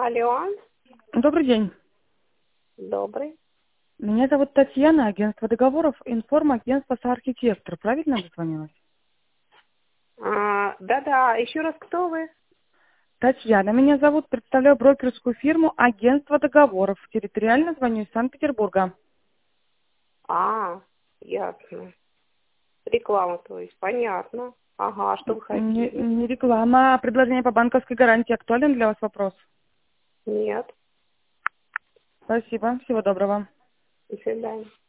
Алло, Добрый день. добрый. Меня зовут Татьяна, агентство договоров, информагентство «Соархитектор». Правильно дозвонилась? Да-да, еще раз, кто вы? Татьяна, меня зовут, представляю брокерскую фирму «Агентство договоров». Территориально звоню из Санкт-Петербурга. Ясно. Реклама, то есть, понятно. Ага, что вы Не, хотели? не реклама, а предложение по банковской гарантии. Актуален для вас вопрос? Нет, Спасибо, всего доброго. до свидания.